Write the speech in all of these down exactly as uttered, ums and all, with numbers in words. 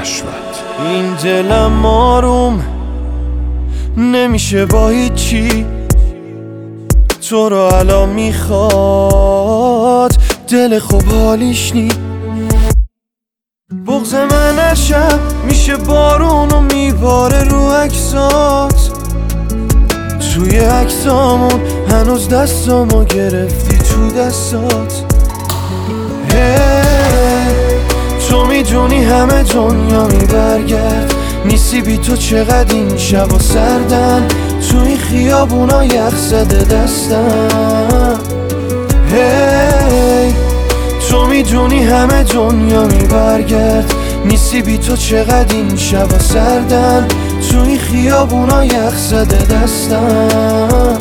کشمت. این دلم آروم نمیشه با هیچی، تو رو الان میخواد دل خوب حالیش نی. بغض من هر شب میشه بارون و میباره رو عکسات، توی عکسامون هنوز دستامو گرفتی تو دستات. hey, تو میدونی همه دنیا میبرگرد، نیستی بی تو چقدر این شبا سردن، تو این خیابونا یخ زده دستم. hey, تو میدونی همه دنیا میبرگرد، نیستی بی تو چقدر این شبا سردن، تو این خیابونا یخ زده دستم.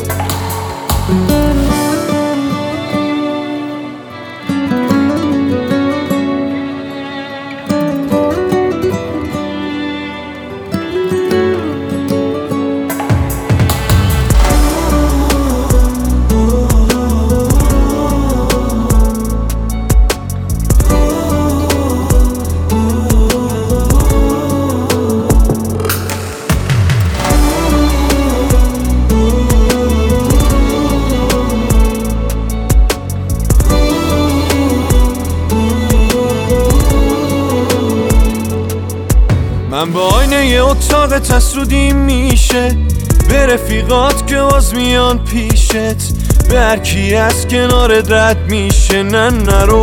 من با آینه یه اتاق تسودی میشه، به رفیقات که باز میان پیشت، به هر کی از کنارت رد میشه نه نرو.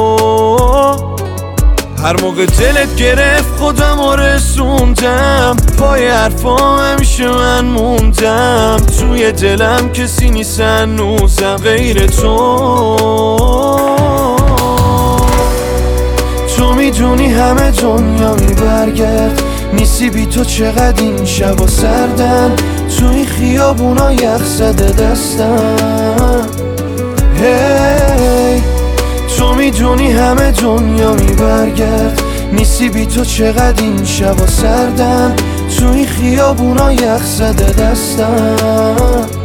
هر موقع دلت گرفت خودم رو رسوندم، پای حرفام همیشه من موندم، توی دلم کسی نیست هنوزم غیر تو. تو میدونی همه دنیا میبرگرد، نیستی بی تو چقدر این شبا سردن، تو این خیابونا یخ زده دستم. hey, تو میدونی همه دنیا میبرگرد، نیستی بی تو چقدر این شبا سردن، تو این خیابونا یخ زده دستم.